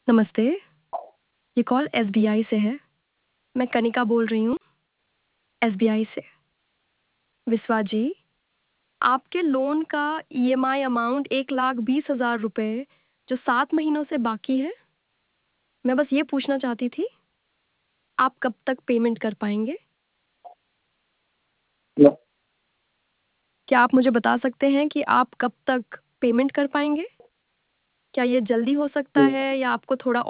नमस्ते, ये call SBI से है। मैं कनिका बोल रही हूँ, एसबीआई से। विश्वा जी, आपके लोन का ईएमआई अमाउंट 1,20,000 रुपए जो 7 महीनों से बाकी है, मैं बस ये पूछना चाहती थी, आप कब तक पेमेंट कर पाएंगे? हेलो। क्या आप मुझे बता सकते हैं कि आप कब तक पेमेंट कर पाएंगे? क्या ये जल्दी हो सकता हम्म, है या आपको थोड़ा